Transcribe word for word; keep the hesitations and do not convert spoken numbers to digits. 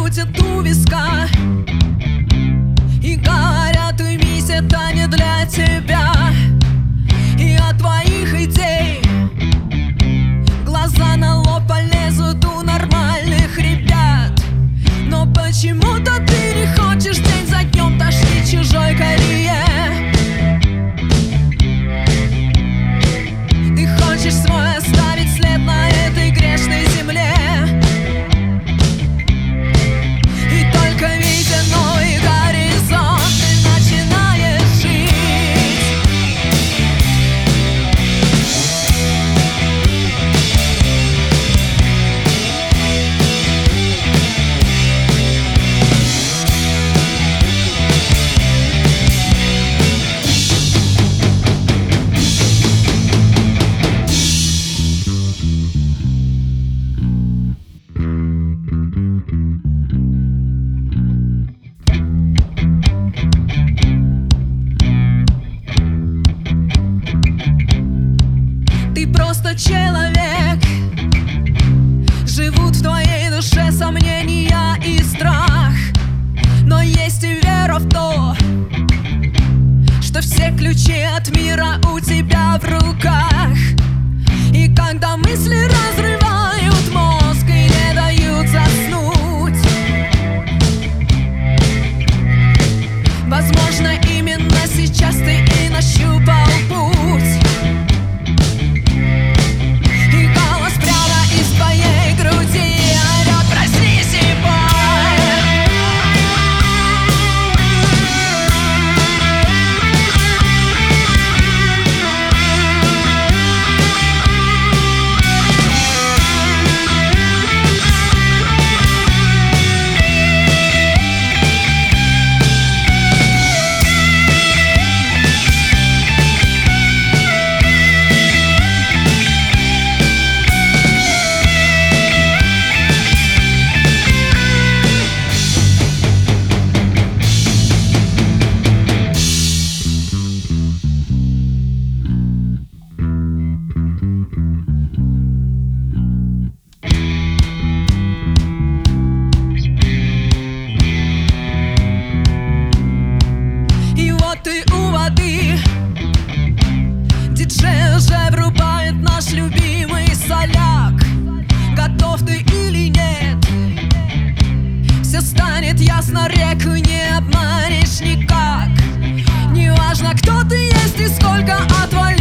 крутят у виска и говорят: уймись, это не для тебя. И от твоих идей глаза на лоб полезут у нормальных ребят. Но почему-то ты не хочешь день за днем тащить чужой колее. Ты хочешь свой оставить след на этой грешной земле. И только видя новый горизонт, ты начинаешь жить. Ты просто человек, живут в твоей душе сомнения и страх. Но есть и вера в то, что все ключи от мира у тебя в руках. И когда мысли разрывают мозг и не дают заснуть, возможно, именно сейчас ты и нащупал путь. Ты у воды, диджей уже врубает наш любимый соляк. Готов ты или нет, все станет ясно, реку не обманешь никак. Неважно, кто ты есть и сколько отвалил.